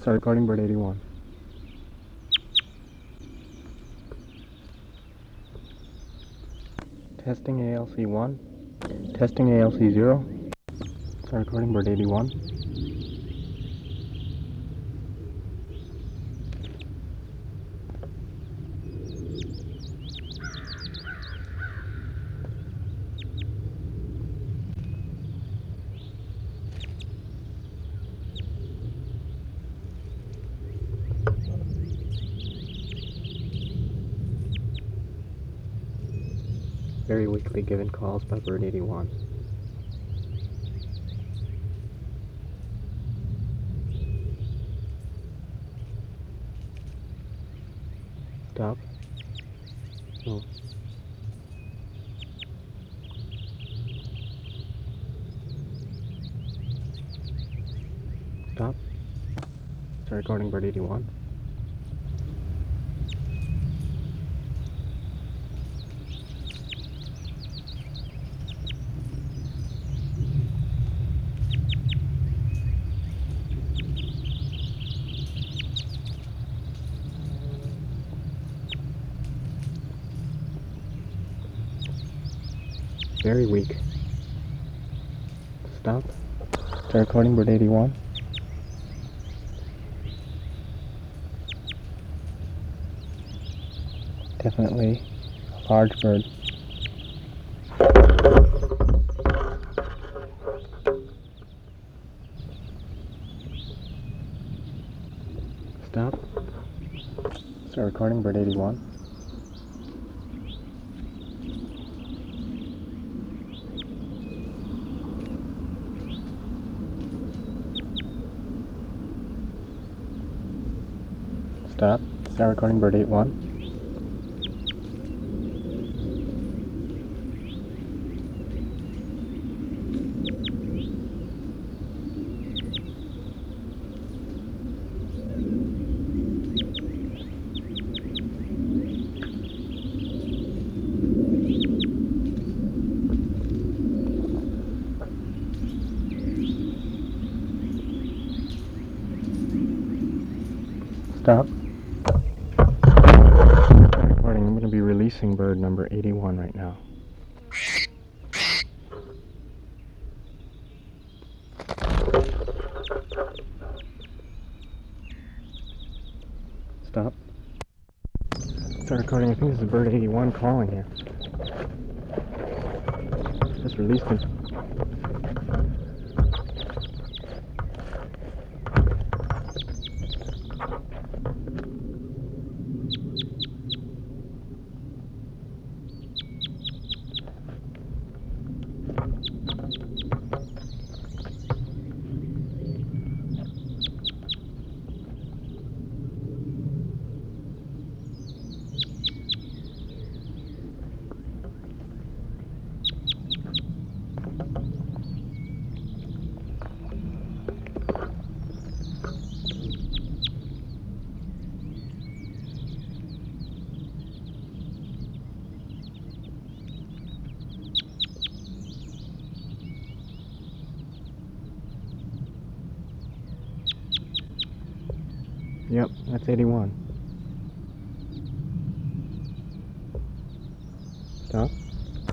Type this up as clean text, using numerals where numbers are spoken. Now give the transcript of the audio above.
Start recording, bird 81. Testing ALC 1. Testing ALC 0. Start recording, bird 81. Very weakly given calls by bird 81. Stop. No. Stop. Start recording, bird 81. Very weak. Stop. Start recording, bird 81. Definitely a large bird. Stop. Start recording, bird 81. Stop. Start recording, bird 81. Stop. Recording. I'm going to be releasing bird number 81 right now. Stop. Start recording. I think this is bird 81 calling here. Just released him. Yep, that's 81. Stop.